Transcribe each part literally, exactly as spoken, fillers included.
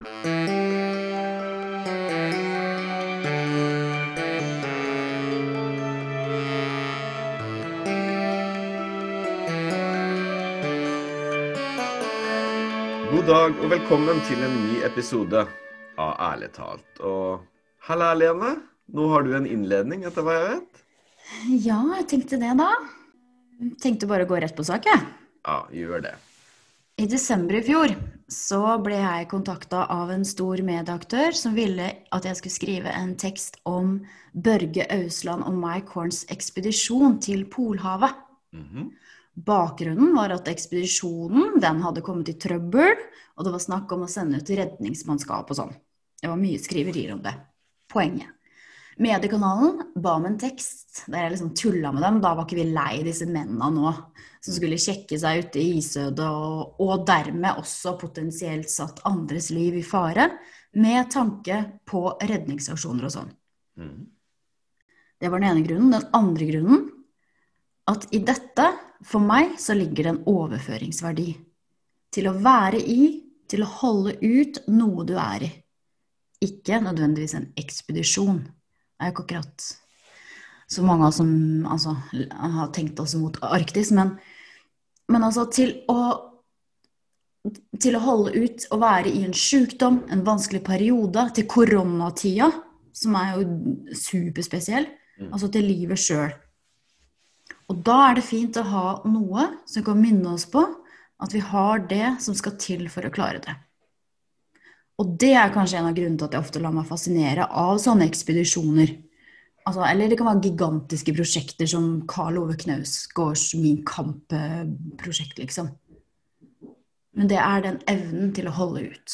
God dag og velkommen til en ny episode av Ærlig talt. Og halla Lene, nå har du en innledning etter hva jeg vet. Ja, jeg tenkte det da. Tenkte bare å gå rett på sak, jeg. Ja, gjør det. I desember i fjor så ble jeg kontaktet av en stor medieaktør som ville at jeg skulle skrive en tekst om Børge Ausland og Mike Horns ekspedisjon til Polhavet. Mhm. Bakgrunnen var at ekspedisjonen, den hadde kommet i trøbbel, og det var snakk om å sende ut redningsmannskap og sånn. Det var mye skriverier om det. Poenget. Mediekanalen ba om en tekst der jeg liksom tullet med dem. Da var ikke vi lei disse mennene nå, som skulle sjekke seg ute i isødet, og, og dermed også potensielt satt andres liv i fare, med tanke på redningsaksjoner og sånn. Mhm. Det var den ene grunnen. Den andre grunnen, at i dette, for meg, så ligger det en overføringsverdi. Til å være i, til å holde ut noe du er i. Ikke nødvendigvis en ekspedisjon. Det er jo ikke akkurat så mange som altså, har tenkt oss mot Arktis, men, men altså til å, til å holde ut og være i en sykdom, en vanskelig periode, til koronatida, som er jo superspesiell, Mm. altså til livet selv. Og da er det fint å ha noe som kan minne oss på at vi har det som skal til for å klare det. Og det er kanskje en av grunnene til at jeg ofte lar meg fascinere av sånne ekspedisjoner. Altså, eller det kan være gigantiske prosjekter som Karl Ove Knausgårds Min Kamp-prosjekt, liksom. Men det er den evnen til å holde ut.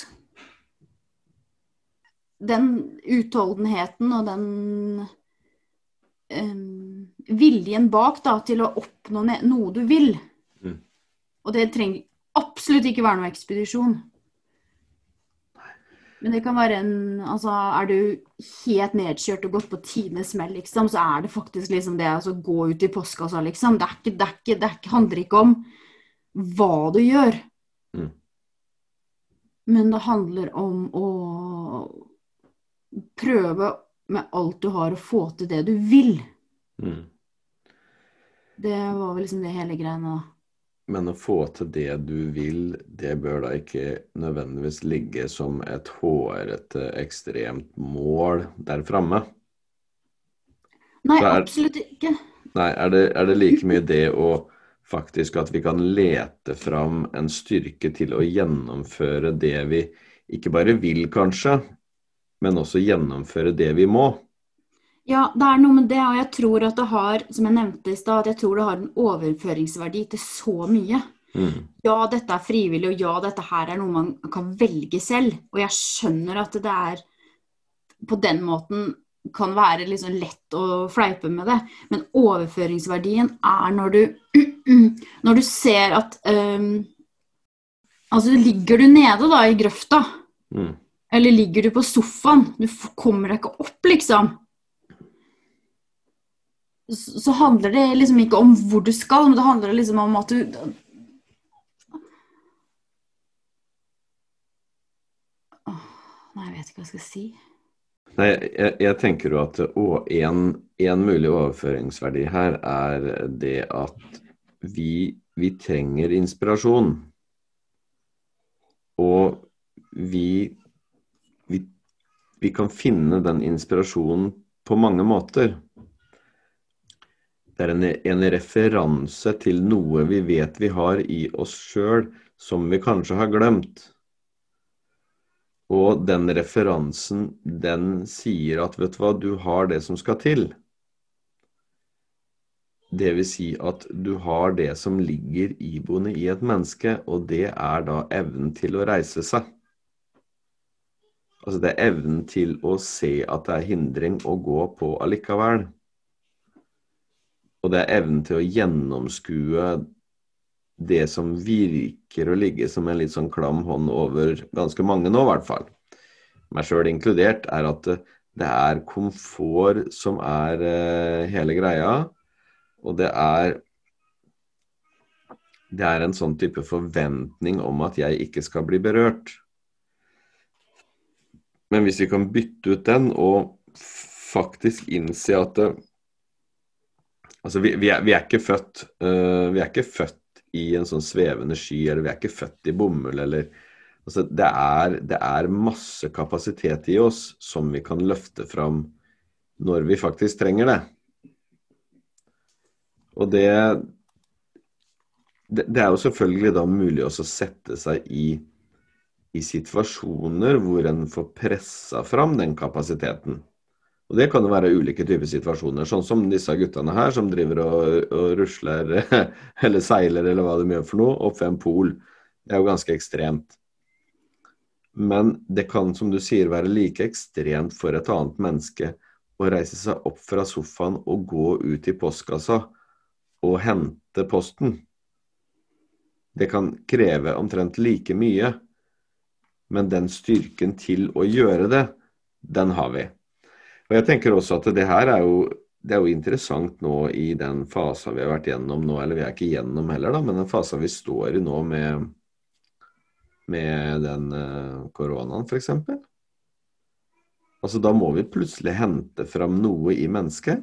Den utholdenheten og den um, viljen bak da, til å oppnå noe du vil. Mm. Og det trenger absolutt ikke være noe ekspedisjon. Men det kan være en, altså er du helt nedkjørt og gått på tidenes smell, liksom, så er det faktisk liksom det, altså gå ut i postkassa, liksom. Det er ikke, det er ikke, det er ikke, handler ikke om hva du gjør. Mm. Men det handler om å prøve med alt du har å få til det du vil. Mm. Det var vel liksom det hele greiene da. Men å få til det du vil, det bør da ikke nødvendigvis ligge som et hårete, ekstremt mål der fremme. Nei, er, absolutt ikke. Nei, er det, er det like mye det å faktisk at vi kan lete fram en styrke til å gjennomføre det vi ikke bare vil kanskje, men også gjennomføre det vi må? Ja, det er noe med det, og jeg tror at det har, som jeg nevnte i sted, at jeg tror det har en overføringsverdi til så mye. Mm. Ja, dette er frivillig, og ja, dette her er noe man kan velge selv. Og jeg skjønner at det er, på den måten kan være liksom lett å fleipe med det. Men overføringsverdien er når du, når du ser at, um, altså ligger du nede da i grøfta, Mm. eller ligger du på sofaen, du kommer deg ikke opp liksom. Så handler det liksom ikke om hvor du skal, men det handler liksom om at du... Åh, nei, jeg vet ikke hva jeg skal si. Nei, jeg, jeg tenker jo at og en, en mulig overføringsverdi her er det at vi, vi trenger inspirasjon. Og vi, vi, vi kan finne den inspirasjonen på mange måter. Det er en, en referanse til noe vi vet vi har i oss selv, som vi kanskje har glemt. Og den referansen, den sier at, vet du hva, du har det som skal til. Det vil si at du har det som ligger iboende i et menneske, og det er da evnen til å reise seg. Altså det er evnen til å se at det er hindring å gå på allikevel. Og det er evnen til å gjennomskue det som virker å ligge som en litt sånn klam hånd over ganske mange nå i hvert fall. Meg selv inkludert er at det er komfort som er uh, hele greia, og det er det er en sånn type forventning om at jeg ikke skal bli berørt. Men hvis vi kan bytte ut den og faktisk innse at det, altså vi, vi, er, vi er ikke født uh, vi er ikke født i en sånn svevende sky, eller vi er ikke født i bomull, eller altså det er, det er masse kapasitet i oss som vi kan løfte fram når vi faktisk trenger det. Og det det, det er jo selvfølgelig da mulig også å sette seg i i situasjoner hvor en får pressa fram den kapasiteten. Og det kan jo være ulike typer situasjoner, sånn som disse guttene her som driver og, og rusler eller seiler eller hva de gjør for noe, opp ved en pol. Det er jo ganske ekstremt. Men det kan, som du sier, være like ekstremt for et annet menneske å reise seg opp fra sofaen og gå ut i postkassa og hente posten. Det kan kreve omtrent like mye, men den styrken til å gjøre det, den har vi. Og jeg tenker også at det her er jo, det er jo interessant nå i den fasen vi har vært gjennom nå, eller vi er ikke gjennom heller da, men den fasen vi står i nå med, med den uh, koronaen for eksempel. Altså da må vi plutselig hente fram noe i mennesket.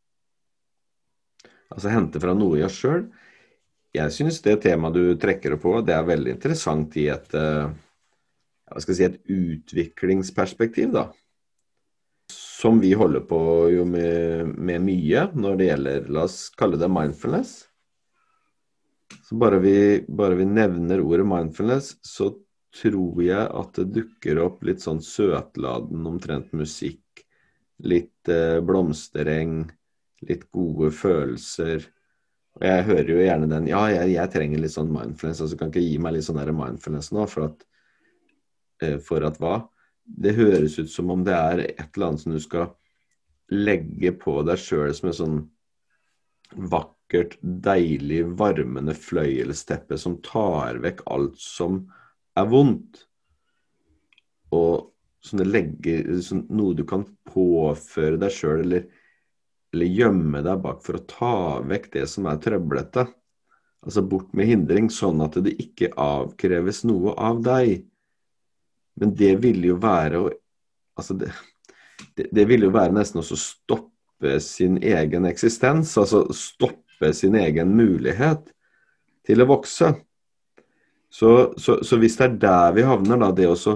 Altså hente fram noe i oss selv. Jeg synes det temaet du trekker på, det er veldig interessant i et... Uh, hva skal jeg si, et utviklingsperspektiv da, som vi holder på jo med, med mye når det gjelder, la oss kalle det mindfulness. Så bare vi, bare vi nevner ordet mindfulness, så tror jeg at det dukker opp litt sånn søtladen, omtrent musikk, litt eh, blomstereng, litt gode følelser. Og jeg hører jo gjerne den, ja, jeg, jeg trenger litt sånn mindfulness, altså kan ikke gi meg litt sånn der mindfulness nå, for at for at hva? Det høres ut som om det er et eller annet som du skal legge på deg selv som et sånn vakkert, deilig, varmende fløyelsteppe som tar vekk alt som er vondt. Og som det legger, som noe du kan påføre deg selv, eller, eller gjemme deg bak for å ta vekk det som er trøblete. Altså bort med hindring, sånn at det ikke avkreves noe av deg. Men det vil jo være, altså det, det, det vil jo være nesten også stoppe sin egen eksistens, altså stoppe sin egen mulighet til å vokse. Så, så, så hvis det er der vi havner da, det også,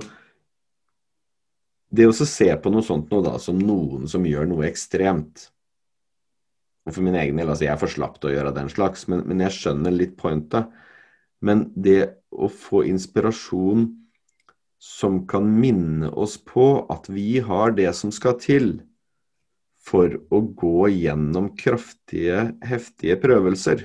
det også se på noe sånt nå da, som noen som gjør noe ekstremt. Og for min egen del, altså jeg er for slapp til å gjøre den slags, men, men jeg skjønner litt pointet. Men det å få inspirasjon som kan minne oss på at vi har det som skal til for å gå gjennom kraftige, heftige prøvelser.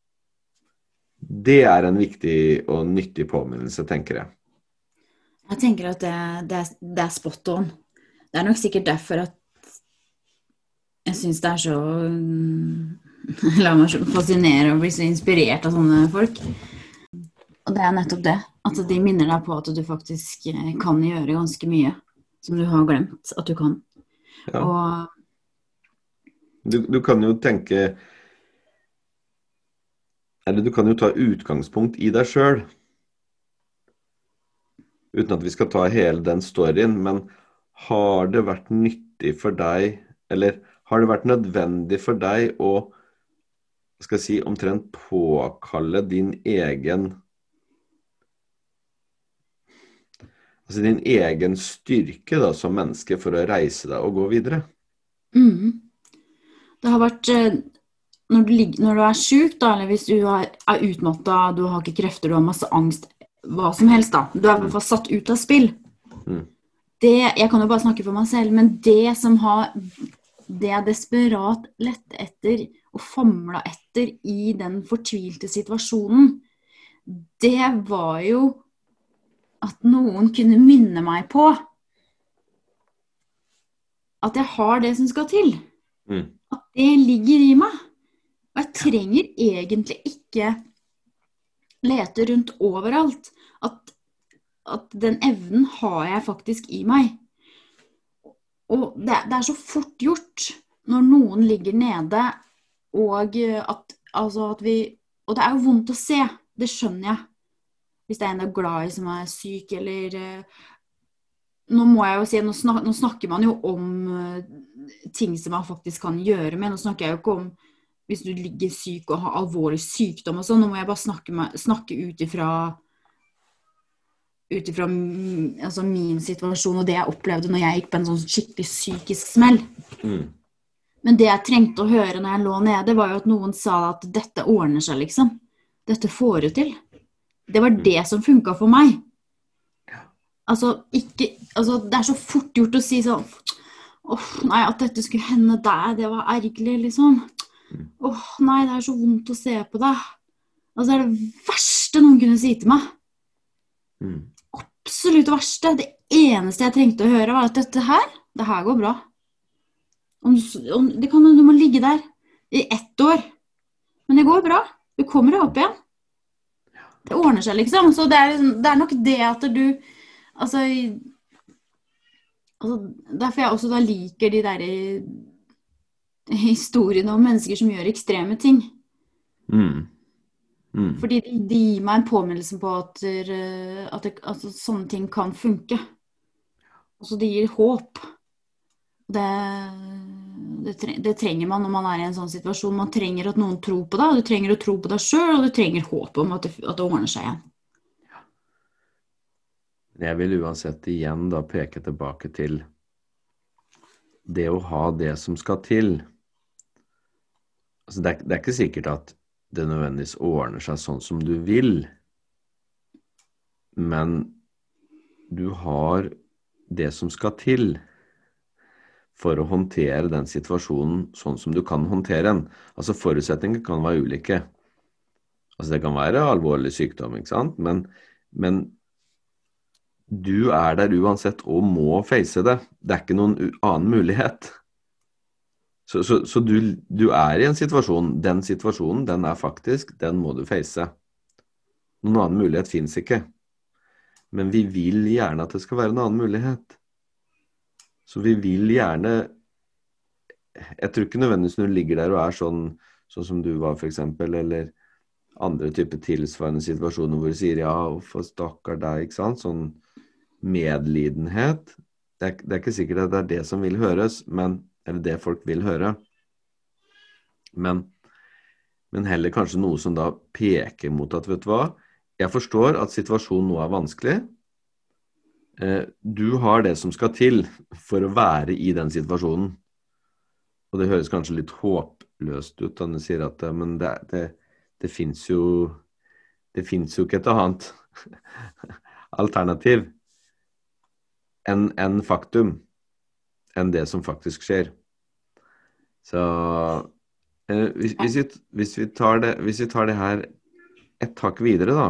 Det er en viktig og nyttig påminnelse, tenker jeg. Jeg tenker at det, det, er, det er spot on. Det er nok sikkert derfor at jeg synes det er så... La meg så fascinere og bli så inspirert av sånne folk. Og det er nettopp det, at de minner deg på at du faktisk kan gjøre ganske mye som du har glemt at du kan. Ja. Og... Du, du kan jo tenke, eller du kan jo ta utgangspunkt i deg selv, uten at vi skal ta hele den storyen, men har det vært nyttig for deg, eller har det vært nødvendig for deg å, skal jeg si, omtrent påkalle din egen altså din egen styrke da, som menneske for å reise deg og gå videre? Mm. Det har vært, når du, når du er syk da, eller hvis du er, er utmattet, du har ikke krefter, du har masse angst, hva som helst da, du er i hvert fall satt ut av spill. Mm. Det, jeg kan jo bare snakke for meg selv, men det som har, det er desperat lett etter og famla etter i den fortvilte situasjonen, det var jo at noen kunne minne meg på at jeg har det som skal til. Mm. At det ligger i meg. Og jeg trenger egentlig ikke lete rundt overalt. At, at den evnen har jeg faktisk i meg. Og det, det er så fort gjort når noen ligger nede, og at, altså at vi, og det er jo vondt å se, det skjønner jeg. Hvis det er en du er glad i som er syk, eller nå må jeg jo si, nå, snak, nå snakker man jo om uh, ting som man faktisk kan gjøre med. Nå snakker jeg jo ikke om hvis du ligger syk og har alvorlig sykdom og sånn. Nå må jeg bare snakke, med, snakke ut ifra ut ifra altså min situasjon og det jeg opplevde når jeg gikk på en sånn skikkelig psykisk smell. Mm. Men det jeg trengte å høre når jeg lå nede, var jo at noen sa at dette ordner seg, liksom. Dette får du til. Det var det som funket for meg. Altså, ikke, altså, det er så fort gjort å si sånn, åh, nei, at dette skulle hende deg, det var ergerlig, liksom. Åh, nei, det er så vondt å se på deg. Altså, det er det verste noen kunne si til meg. Mm. Absolutt verste. Det eneste jeg trengte å høre var at dette her, det her går bra. Om, om, det kan du må ligge der i ett år. Men det går bra. Du kommer deg opp igjen. Det ordner seg, liksom. Så det er, det er nok det at du altså, altså derfor jeg også da liker de der historiene om mennesker som gjør ekstreme ting. Mm. Mm. Fordi de, de gir meg en påminnelse på at, at det, altså, sånne ting kan funke. Altså det gir håp. Det, det, det trenger man når man er i en sånn situasjon. Man trenger at noen tror på deg, og du trenger å tro på deg selv, og du trenger håp om at det, at det ordner seg igjen. Jeg vil uansett igjen da peke tilbake til det å ha det som skal til. Altså det, er, det er ikke sikkert at det nødvendigvis ordner seg sånn som du vil, men du har det som skal til for å håndtere den situasjonen sånn som du kan håndtere den. Altså forutsetninger kan være ulike. Altså det kan være alvorlig sykdom, ikke sant? Men, men du er der uansett og må face det. Det er ikke noen annen mulighet. Så, så, så du, du er i en situasjon. Den situasjonen, den er faktisk, den må du face. Noen annen mulighet finnes ikke. Men vi vil gjerne at det skal være en annen mulighet. Så vi vil gjerne, jeg tror ikke nødvendigvis når du ligger der og er sånn, sånn som du var for eksempel, eller andre typer tilsvarende situasjoner hvor du sier, ja, for stakkar deg, ikke sant? Sånn medlidenhet. Det er, det er ikke sikkert at det er det som vil høres, men, eller det folk vil høre. Men, men heller kanskje noe som da peker mot at, vet du hva, jeg forstår at situasjonen nå er vanskelig. Du har det som skal til for å være i den situasjonen. Og det høres kanskje litt håpløst ut når du sier at men det, det, det finnes jo det finnes jo ikke et annet alternativ enn en faktum enn det som faktisk skjer. Så eh, hvis, hvis, vi, hvis, vi tar det, hvis vi tar det her et tak videre da,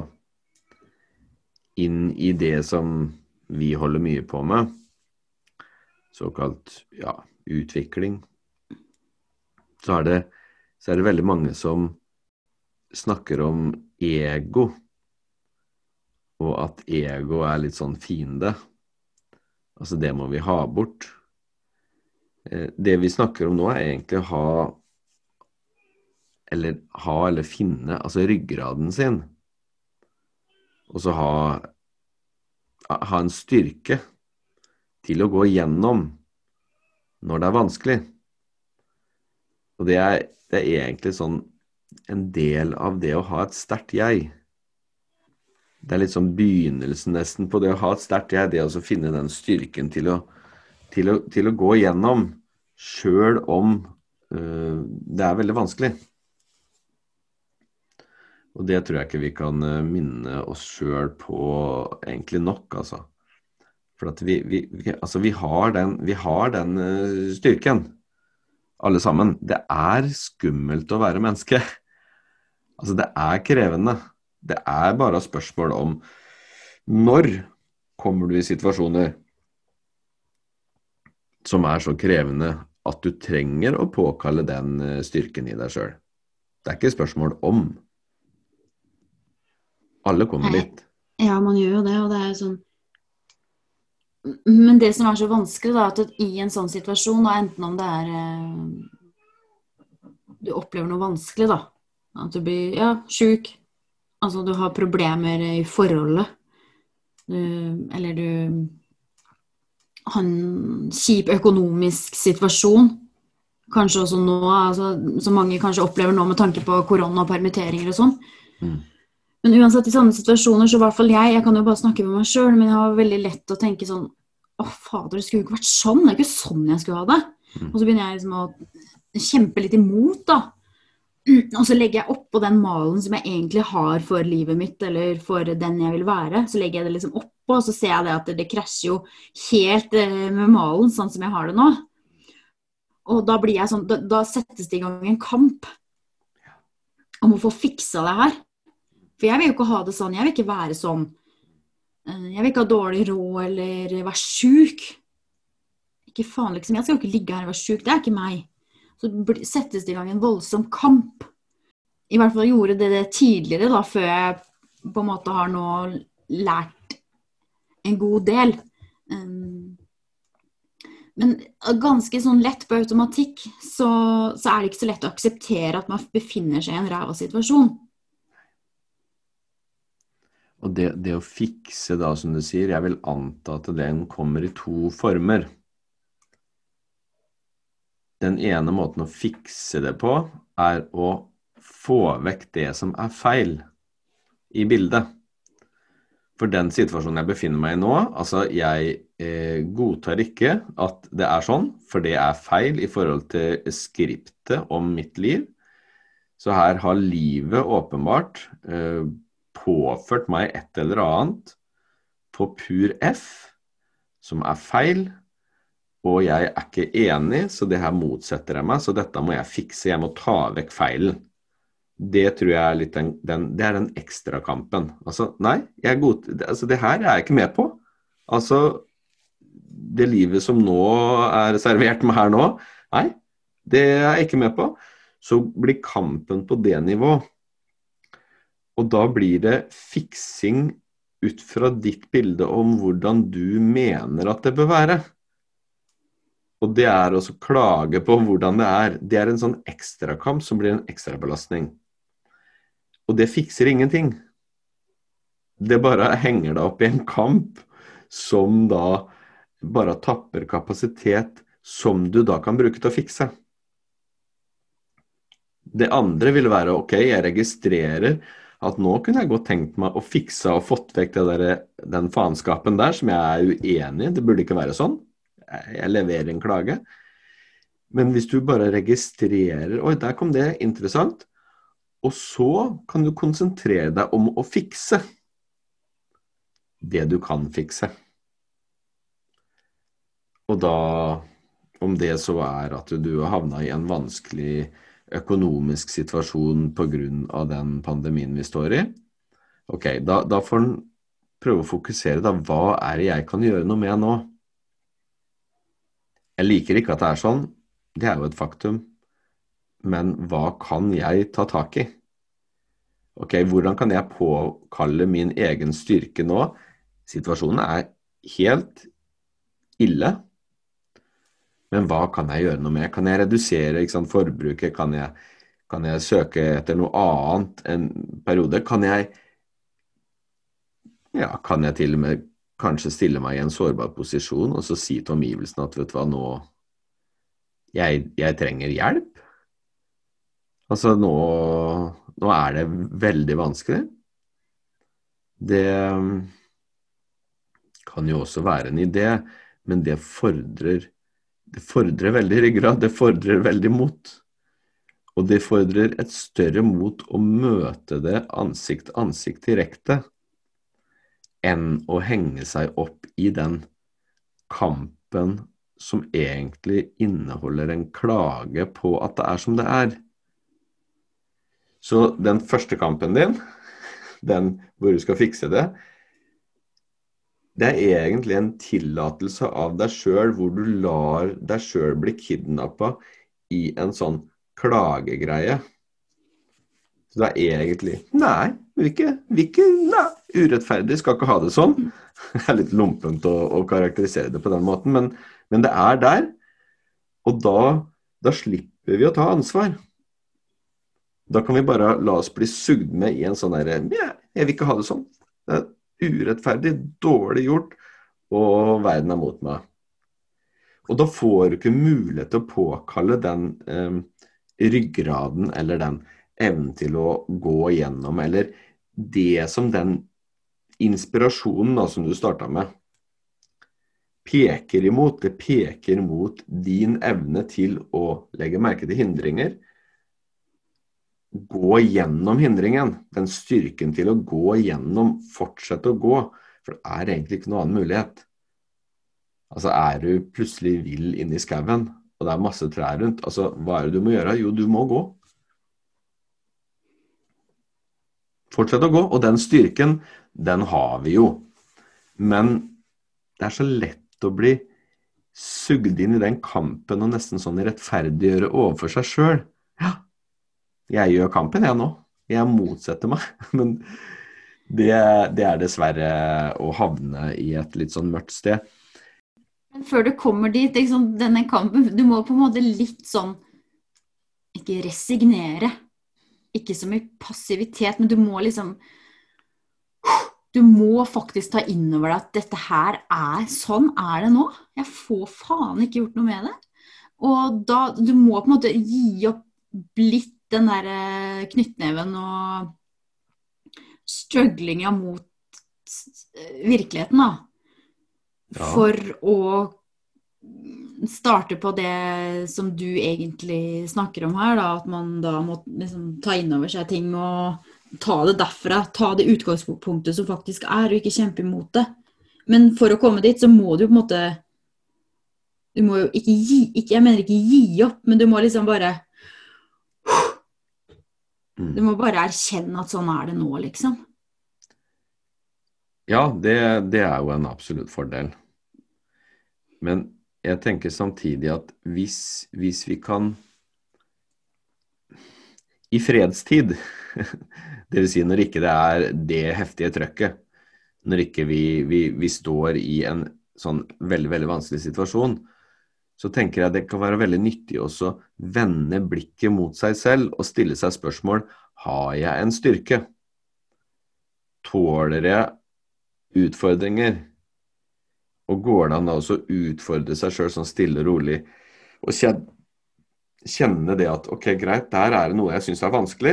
inn i det som vi holder mye på med, såkalt ja, utvikling, så er, det, så er det veldig mange som snakker om ego, og at ego er litt sånn fiende. Altså det må vi ha bort. Det vi snakker om nå er egentlig å ha, eller ha eller finne, altså ryggraden sin, og så ha ha en styrke til å gå igjennom når det er vanskelig. Og det er, det er egentlig sånn en del av det å ha et sterkt jeg. Det er litt sånn begynnelsen nesten på det å ha et sterkt jeg, det å finne den styrken til å, til å, til å gå igjennom selv om uh, det er veldig vanskelig. Og det tror jeg ikke vi kan minne oss selv på egentlig nok, altså. For at vi, vi, vi, altså vi, har den, vi har den styrken, alle sammen. Det er skummelt å være menneske. Altså det er krevende. Det er bare spørsmål om når kommer du i situasjoner som er så krevende at du trenger å påkalle den styrken i deg selv. Det er ikke spørsmål om. Alle kommer dit. Ja, man gjør jo det, og det er sånn. Men det som er så vanskelig da, at i en sånn situasjon, og enten om det er du opplever noe vanskelig da, at du blir ja, syk, altså du har problemer i forholdet, du, eller du ha en kjip økonomisk situasjon. Kanskje også nå, altså, som mange kanskje opplever nå med tanke på korona og permitteringer og sånn. Mm. Men uansett i sånne situasjoner, så i hvert fall jeg, jeg kan jo bare snakke med meg selv, men jeg har veldig lett å tenke sånn, åh fader, det skulle jo ikke vært sånn, det er ikke sånn jeg skulle ha det. Mm. Og så begynner jeg liksom å kjempe litt imot da. Og så legger jeg opp på den malen som jeg egentlig har for livet mitt, eller for den jeg vil være, så legger jeg det liksom opp på, og så ser jeg det at det krasjer jo helt med malen, sånn som jeg har det nå. Og da blir jeg sånn, da, da settes det i gang en kamp om å få fiksa det her. For jeg vil jo ikke ha det sånn, jeg vil ikke være sånn. Jeg vil ikke ha dårlig råd eller være syk. Ikke faen liksom, jeg skal jo ikke ligge her og være syk, det er ikke meg. Så settes det i gang en voldsom kamp. I hvert fall gjorde det det tidligere da, før jeg på en måte har nå lært en god del. Men ganske sånn lett på automatikk, så, så er det ikke så lett å akseptere at man befinner seg i en ræva situasjon. Og det, det å fikse da, som du sier, jeg vil anta at den kommer i to former. Den ene måten å fikse det på er å få vekk det som er feil i bildet. For den situasjonen jeg befinner meg i nå, altså jeg eh, godtar ikke at det er sånn, for det er feil i forhold til skriptet om mitt liv. Så her har livet åpenbart eh, påført meg et eller annet på pur F, som er feil, og jeg er ikke enig, så det her motsetter jeg meg, så dette må jeg fikse, jeg må ta vekk feilen. Det tror jeg er litt den, den, det er den ekstra kampen. Altså, nei, jeg er god, altså, det her er jeg ikke med på. Altså, det livet som nå er servert meg her nå, nei, det er jeg ikke med på. Så blir kampen på det nivå. Og da blir det fiksing ut fra ditt bilde om hvordan du mener at det bør være. Og det er også klage på hvordan det er. Det er en sånn ekstra kamp som blir en ekstra belastning. Og det fikser ingenting. Det bare henger deg opp i en kamp som da bare tapper kapasitet som du da kan bruke til å fikse. Det andre vil være, ok, jeg registrerer at nå kunne jeg godt tenkt meg å fikse og fått vekk det der, den faenskapen der som jeg er uenig i. Det burde ikke være sånn. Jeg leverer en klage. Men hvis du bare registrerer, oi, der kom det interessant, og så kan du konsentrere deg om å fikse det du kan fikse. Og da, om det så er at du har havnet i en vanskelig økonomisk situasjon på grunn av den pandemien vi står i, ok, da, da får du prøve å fokusere da, hva er det jeg kan gjøre noe med nå? Jeg liker ikke at det er sånn, det er jo et faktum. Men hva kan jeg ta tak i? Ok, hvordan kan jeg påkalle min egen styrke nå? Situasjonen er helt ille. Men hva kan jeg gjøre noe med? Kan jeg redusere ikke sant, forbruket? Kan jeg, kan jeg søke etter noe annet en periode? Kan jeg, ja, kan jeg til og med kanskje stille meg i en sårbar posisjon og så si til omgivelsen at vet du hva, nå jeg, jeg trenger hjelp? Altså nå, nå er det veldig vanskelig. Det kan jo også være en idé, men det fordrer, det fordrer veldig ryggrad, det fordrer veldig mot. Og det fordrer et større mot å møte det ansikt ansikt direkte, enn å henge seg opp i den kampen som egentlig inneholder en klage på at det er som det er. Så den første kampen din, den hvor du skal fikse det, det er egentlig en tillatelse av deg selv, hvor du lar deg selv bli kidnappet i en sånn klagegreie. Så det er egentlig, nei, vi ikke, vi ikke, nei, urettferdig, skal ikke ha det sånn. Det er litt lumpent å, å karakterisere det på den måten, men, men det er der, og da, da slipper vi å ta ansvar. Da kan vi bare la oss bli sugd med i en sånn der, ja, jeg vil ikke ha det sånn. Det er urettferdig, dårlig gjort, og verden er mot meg. Og da får du ikke mulighet til å påkalle den eh, ryggraden eller den evnen til å gå igjennom, eller det som den inspirasjonen da, som du startet med, peker imot. Det peker mot din evne til å legge merke til hindringer, gå gjennom hindringen, den styrken til å gå gjennom, fortsette å gå, for det er egentlig ikke noen annen mulighet. Altså er du plutselig vill inne i skauen, og det er masse trær rundt, altså hva er det du må gjøre? Jo, du må gå. Fortsett å gå, og den styrken, den har vi jo. Men det er så lett å bli sugd inn i den kampen, og nesten sånn rettferdiggjøre overfor seg selv. Ja, jeg gjør kampen jeg nå. Jeg motsetter meg, men det, det er dessverre å havne i et litt sånn mørkt sted. Men før du kommer dit, liksom, denne kampen, du må på en måte litt sånn, ikke resignere, ikke som i passivitet, men du må liksom, du må faktisk ta inn over deg at dette her er, sånn er det nå. Jeg får faen ikke gjort noe med det. Og da, du må på en måte gi opp litt den der knyttneven og strugglinga mot virkeligheten da. Ja. For å starte på det som du egentlig snakker om her, da, at man da må liksom ta inn over seg ting og ta det derfra, ta det utgangspunktet som faktisk er, og ikke kjempe imot det. Men for å komme dit, så må du på en måte, du må jo ikke gi, ikke, jeg mener ikke gi opp, men du må liksom bare, du må bare erkjenne at sånn er det nå, liksom. Ja, det, det er jo en absolutt fordel. Men jeg tenker samtidig at hvis, hvis vi kan i fredstid, det vil si når ikke det er det heftige trøkket, når ikke vi, vi, vi står i en sånn veldig, veldig vanskelig situasjon, så tenker jeg det kan være veldig nyttig også å vende blikket mot seg selv og stille seg spørsmål, har jeg en styrke? Tåler jeg utfordringer? Og går det an da også utfordre seg selv sånn stille og rolig, og kjenne det at, ok, greit, der er det noe jeg synes er vanskelig.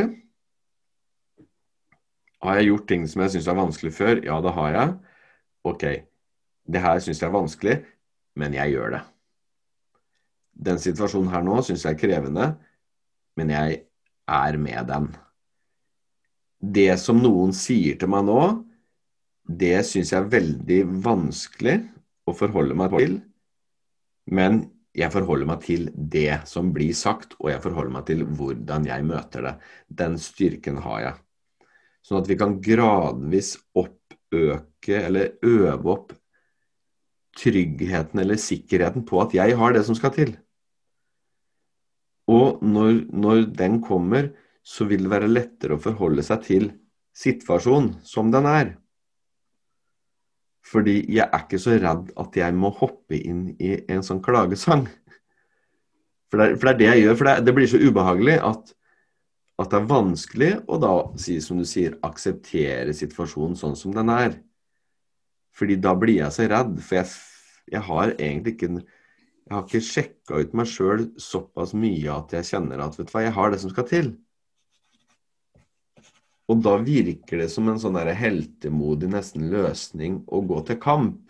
Har jeg gjort ting som jeg synes er vanskelig før? Ja, det har jeg. Ok, det her synes jeg er vanskelig, men jeg gjør det. Den situasjonen her nå synes jeg er krevende, men jeg er med den. Det som noen sier til meg nå, det synes jeg er veldig vanskelig å forholde meg til, men jeg forholder meg til det som blir sagt, og jeg forholder meg til hvordan jeg møter det. Den styrken har jeg. Sånn at vi kan gradvis oppøke eller øve opp tryggheten eller sikkerheten på at jeg har det som skal til. Og når, når den kommer, så vil det være lettere å forholde seg til situasjonen som den er. Fordi jeg er ikke så redd at jeg må hoppe inn i en sånn klagesang. For det, for det er det jeg gjør, for det, det blir så ubehagelig at, at det er vanskelig å da, som du sier, akseptere situasjonen sånn som den er. Fordi da blir jeg så redd, for jeg, jeg har egentlig ikke, jeg har ikke sjekket ut meg selv såpass mye at jeg kjenner at, vet du hva, jeg har det som skal til. Og da virker det som en sånn der heltemodig nesten løsning å gå til kamp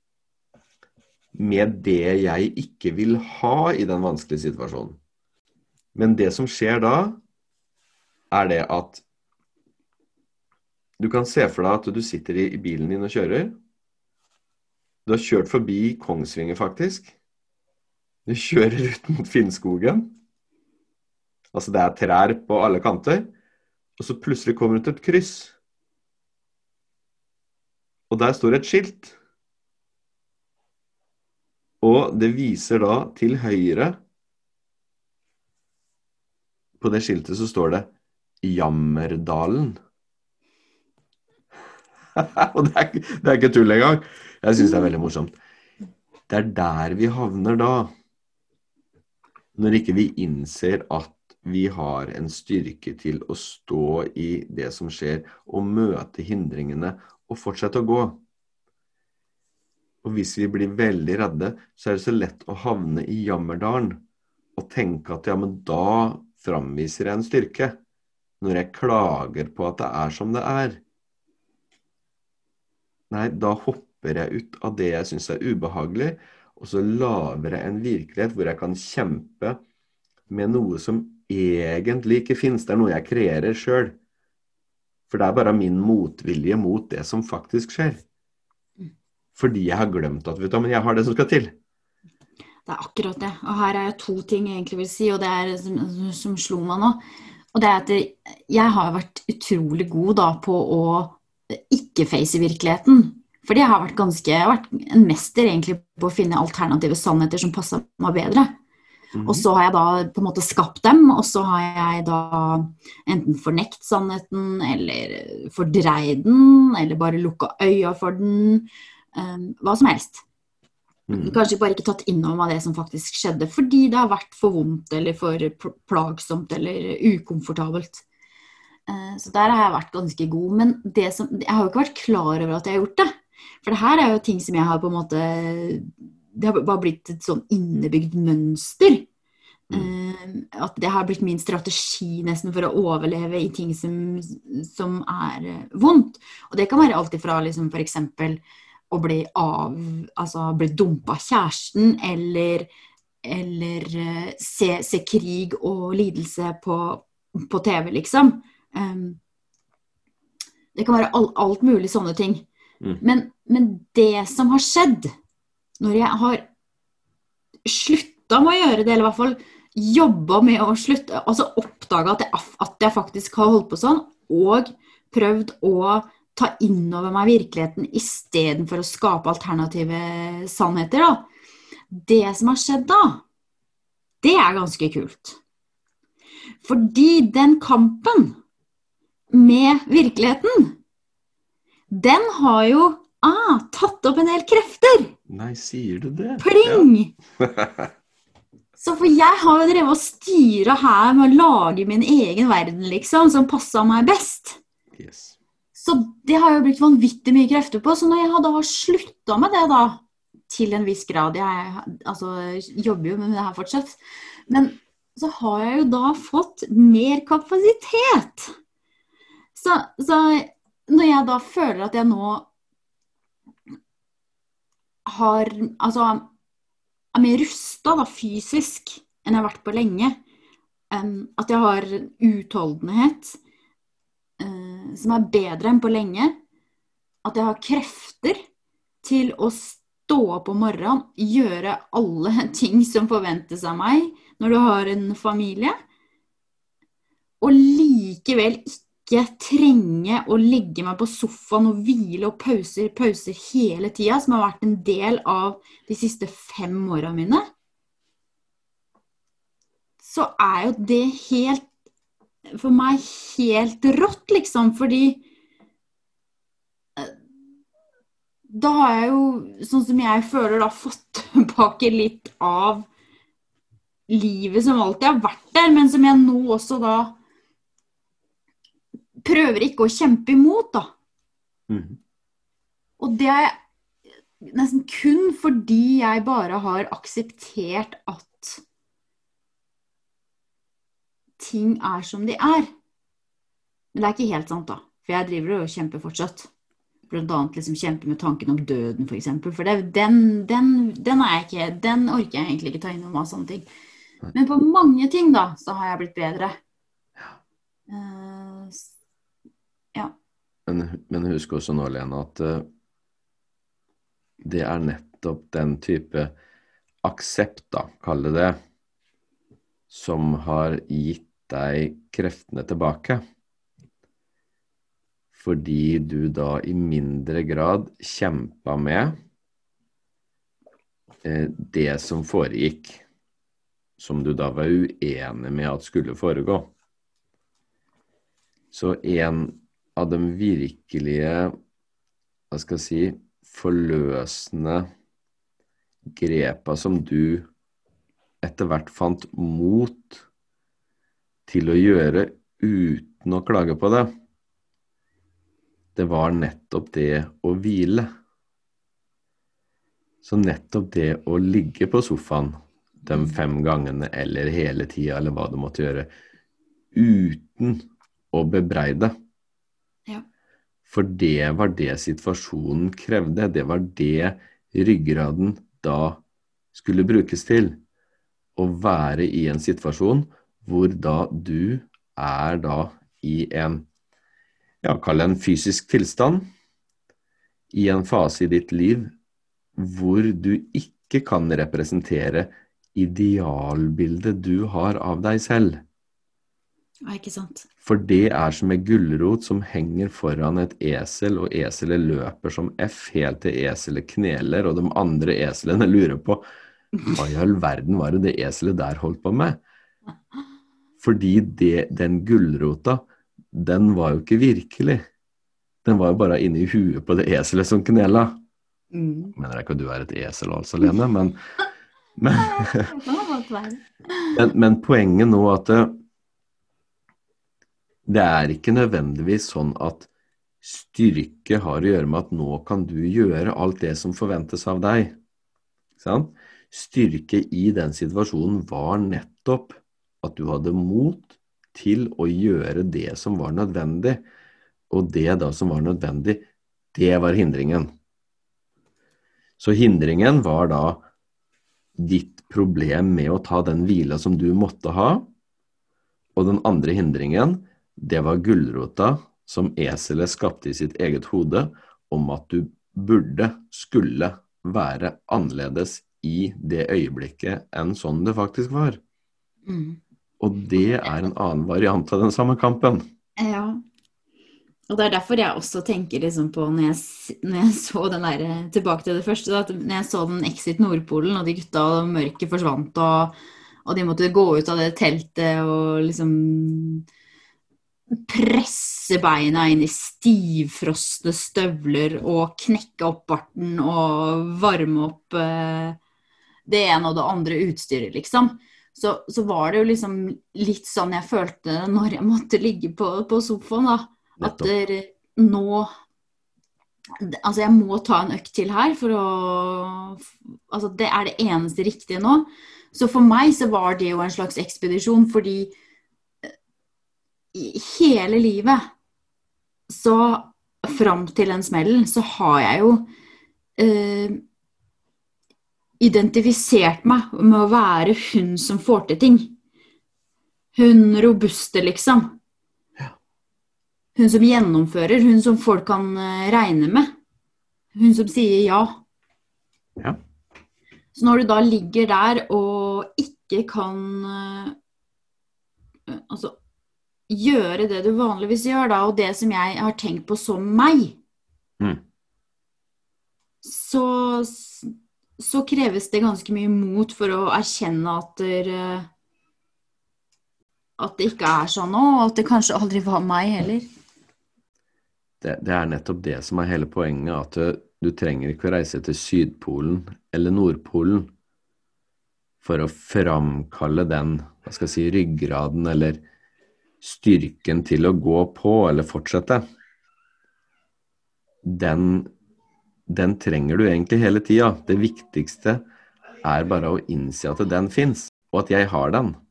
med det jeg ikke vil ha i den vanskelige situasjonen. Men det som skjer da, er det at du kan se for deg at du sitter i bilen din og kjører. Du har kjørt forbi Kongsvinger faktisk. Du kjører ut mot Finnskogen. Altså det er trær på alle kanter. Og så plutselig kommer du til et kryss. Og der står et skilt. Og det viser da til høyre. På det skiltet så står det Jammerdalen. Og det er, det er ikke tull engang. Jeg synes det er veldig morsomt. Det er der vi havner da. Når ikke vi innser at vi har en styrke til å stå i det som skjer, og møte hindringene, og fortsette å gå. Og hvis vi blir veldig redde, så er det så lett å havne i jammerdalen og tenke at ja, men da framviser jeg en styrke. Når jeg klager på at det er som det er. Nei, da hopper jeg ut av det jeg synes er ubehagelig, og så lager jeg en virkelighet hvor jeg kan kjempe med noe som egentlig ikke finnes. Det er noe jeg kreerer selv. For det er bare min motvilje mot det som faktisk skjer. Fordi jeg har glemt at, vet du, men jeg har det som skal til. Det er akkurat det. Og her er to ting jeg egentlig vil si, og det er som, som slo meg nå. Og det er at jeg har vært utrolig god da på å ikke face i virkeligheten. Fordi jeg har vært ganske, jeg har vært en mester egentlig på å finne alternative sannheter som passer meg bedre. Mm-hmm. Og så har jeg da på en måte skapt dem, og så har jeg da enten fornekt sannheten, eller fordreid den, eller bare lukket øya for den. Um, hva som helst. Mm. Kanskje bare ikke tatt inn over meg det som faktisk skjedde, fordi det har vært for vondt, eller for plagsomt, eller ukomfortabelt. Uh, så der har jeg vært ganske god, men det som, jeg har jo ikke vært klar over at jeg har gjort det. For det her er jo ting som jeg har på en måte, det har bare blitt et sånn innebygd mønster. Mm. Uh, at det har blitt min strategi nesten for å overleve i ting som, som er vondt. Og det kan være alltid fra liksom, for eksempel å bli av, altså bli dumpet av kjæresten, eller, eller uh, se, se krig og lidelse på, på T V, liksom. Um, det kan være all, alt mulig sånne ting. Mm. Men, men det som har skjedd, når jeg har sluttet med å gjøre det, eller i hvert fall jobbet med å slutte, altså oppdaget at jeg, at jeg faktisk har holdt på sånn, og prøvd å ta inn over meg virkeligheten i stedet for å skape alternative sannheter da. Det som har skjedd da, det er ganske kult. Fordi den kampen med virkeligheten, den har jo ah, tatt opp en del krefter. Nei, sier du det? Pling! Ja. Så for jeg har jo drevet og styret her med å lage min egen verden, liksom, som passet meg best. Yes. Så det har jo blitt vanvittig mye krefter på, så når jeg da har sluttet med det da, til en viss grad, jeg altså, jobber jo med det her fortsatt, men så har jeg jo da fått mer kapasitet. Så, så når jeg da føler at jeg nå har, altså, er mer rustet da, fysisk enn jeg har vært på lenge, at jeg har utholdenhet, som er bedre enn på lenge, at jeg har krefter til å stå opp om morgenen, gjøre alle ting som forventes av meg når du har en familie, og likevel ikke trenge å legge meg på sofaen og hvile og pauser, pauser hele tiden, som har vært en del av de siste fem årene mine, så er jo det helt for meg helt rått, liksom, fordi da har jeg jo, sånn som jeg føler da, fått tilbake litt av livet som alltid har vært der, men som jeg nå også da prøver ikke å kjempe imot, da. Mm. Og det er nesten kun fordi jeg bare har akseptert at ting er som de er. Men det er ikke helt sant da, for jeg driver og kjemper fortsatt. Blant annet liksom kjempe med tanken om døden, for eksempel. For det, den, den, den, er jeg ikke, den orker jeg egentlig ikke ta inn om av sånne ting. Men på mange ting da, så har jeg blitt bedre. Uh, ja. Men, men husk også nå, Lena, at uh, det er nettopp den type aksept, da, kall det det, som har gitt deg kreftene tilbake. Fordi du da i mindre grad kjempet med eh, det som foregikk, som du da var uenig med at skulle foregå. Så en av de virkelige, hva skal jeg si, forløsende grepa som du etter hvert fant mot til å gjøre uten å klage på det, det var nettopp det å hvile. Så nettopp det å ligge på sofaen de fem gangene eller hele tiden, eller hva du måtte gjøre, uten å bebreide. Ja. For det var det situasjonen krevde. Det var det ryggraden da skulle brukes til. Å være i en situasjon hvor da du er da i en, ja, kall det en fysisk tilstand, i en fase i ditt liv hvor du ikke kan representere idealbildet du har av deg selv. Ja, ikke sant? For det er som en gulrot som henger foran et esel, og eselet løper som F helt til eselet kneler, og de andre eselene lurer på hva i all verden var det det eselet der holdt på med? Fordi det, den gulrota, den var jo ikke virkelig. Den var jo bare inne i huet på det eselet som knela. Mm. Jeg mener ikke at du er et esel altså, Lene, men, men, men, men poenget nå at det, det er ikke nødvendigvis sånn at styrke har å gjøre med at nå kan du gjøre alt det som forventes av deg. Sant? Styrke i den situasjonen var nettopp at du hadde mot til å gjøre det som var nødvendig. Og det da som var nødvendig, det var hindringen. Så hindringen var da ditt problem med å ta den hvila som du måtte ha. Og den andre hindringen, det var gulrota som eselet skapte i sitt eget hode om at du burde, skulle være annerledes i det øyeblikket enn sånn det faktisk var. Mm. Og det er en annen variant av den samme kampen. Ja. Og det er derfor jeg også tenker liksom på, når jeg, når jeg så den der, tilbake til det første, da, at når jeg så den Exit Nordpolen, og de gutta og mørket forsvant, og, og de måtte gå ut av det teltet, og liksom presse beina inn i stivfrostne støvler, og knekke opp barten, og varme opp eh, det ene og det andre utstyret, liksom. Så, så var det jo liksom litt sånn jeg følte når jeg måtte ligge på, på sofaen, da. At der, nå, altså jeg må ta en økt til her for å, altså det er det eneste riktige nå. Så for meg så var det jo en slags ekspedisjon, fordi i hele livet, så fram til den smellen, så har jeg jo eh, identifisert meg med å være hun som får til ting. Hun robuste, liksom. Hun som gjennomfører, hun som folk kan regne med. Hun som sier ja. Ja. Så når du da ligger der og ikke kan altså, gjøre det du vanligvis gjør da, og det som jeg har tenkt på som meg, mm. så, så kreves det ganske mye mot for å erkjenne at det, at det ikke er sånn nå, og at det kanskje aldri var meg heller. Det, det er nettopp det som er hele poenget, at du, du trenger ikke å reise til Sydpolen eller Nordpolen for å framkalle den, hva skal jeg si, ryggraden eller styrken til å gå på eller fortsette. Den, den trenger du egentlig hele tiden. Det viktigste er bare å innse at den finnes, og at jeg har den.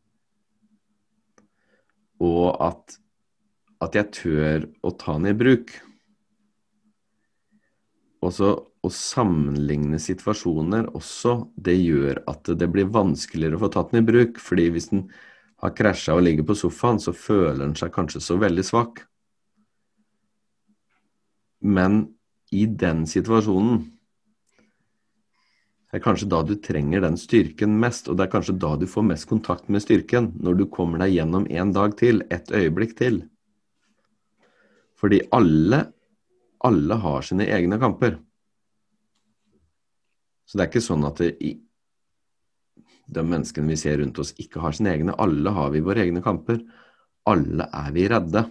Og at at jeg tør å ta den i bruk. Og så å sammenligne situasjoner også, det gjør at det blir vanskeligere å få tatt den i bruk, fordi hvis den har krasjet og ligger på sofaen, så føler den seg kanskje så veldig svak. Men i den situasjonen, det er kanskje da du trenger den styrken mest, og det er kanskje da du får mest kontakt med styrken, når du kommer deg gjennom en dag til, et øyeblikk til. Fordi alle, alle har sine egne kamper. Så det er ikke sånn at det, de menneskene vi ser rundt oss ikke har sine egne. Alle har vi våre egne kamper. Alle er vi redde.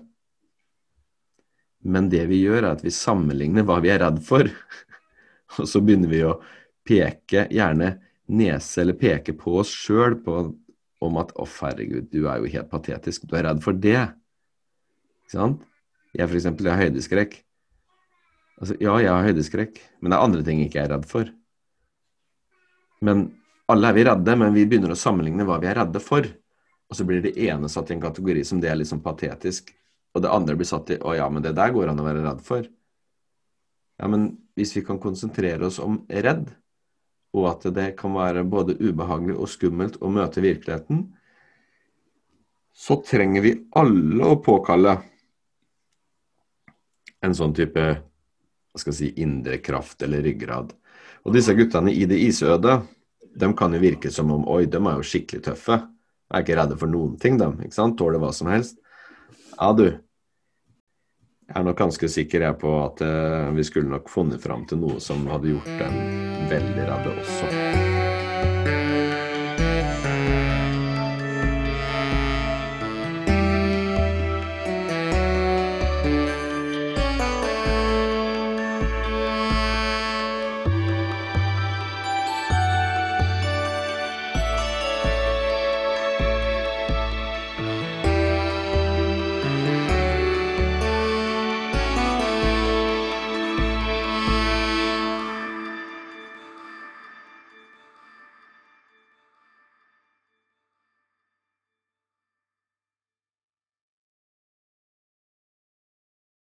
Men det vi gjør er at vi sammenligner hva vi er redd for. Og så begynner vi å peke, gjerne nese eller peke på oss selv på, om at, å herregud, du er jo helt patetisk. Du er redd for det. Ikke sant? Jeg for eksempel, jeg har høydeskrekk. Altså, ja, jeg har høydeskrekk, men det er andre ting jeg ikke er redd for. Men alle er vi redde, men vi begynner å sammenligne hva vi er redde for. Og så blir det ene satt i en kategori som det er litt sånn patetisk, og det andre blir satt i, å ja, men det der går an å være redd for. Ja, men hvis vi kan konsentrere oss om redd, og at det kan være både ubehagelig og skummelt å møte virkeligheten, så trenger vi alle å påkalle en sånn type, hva skal jeg si, indre kraft eller ryggrad. Og disse guttene i det isøde, de kan jo virke som om, oi, de er jo skikkelig tøffe. De er ikke redde for noen ting, de, ikke sant? Tåler hva som helst. Ja, du. Jeg er nok ganske sikker jeg på at eh, vi skulle nok funnet fram til noe som hadde gjort dem veldig redde også.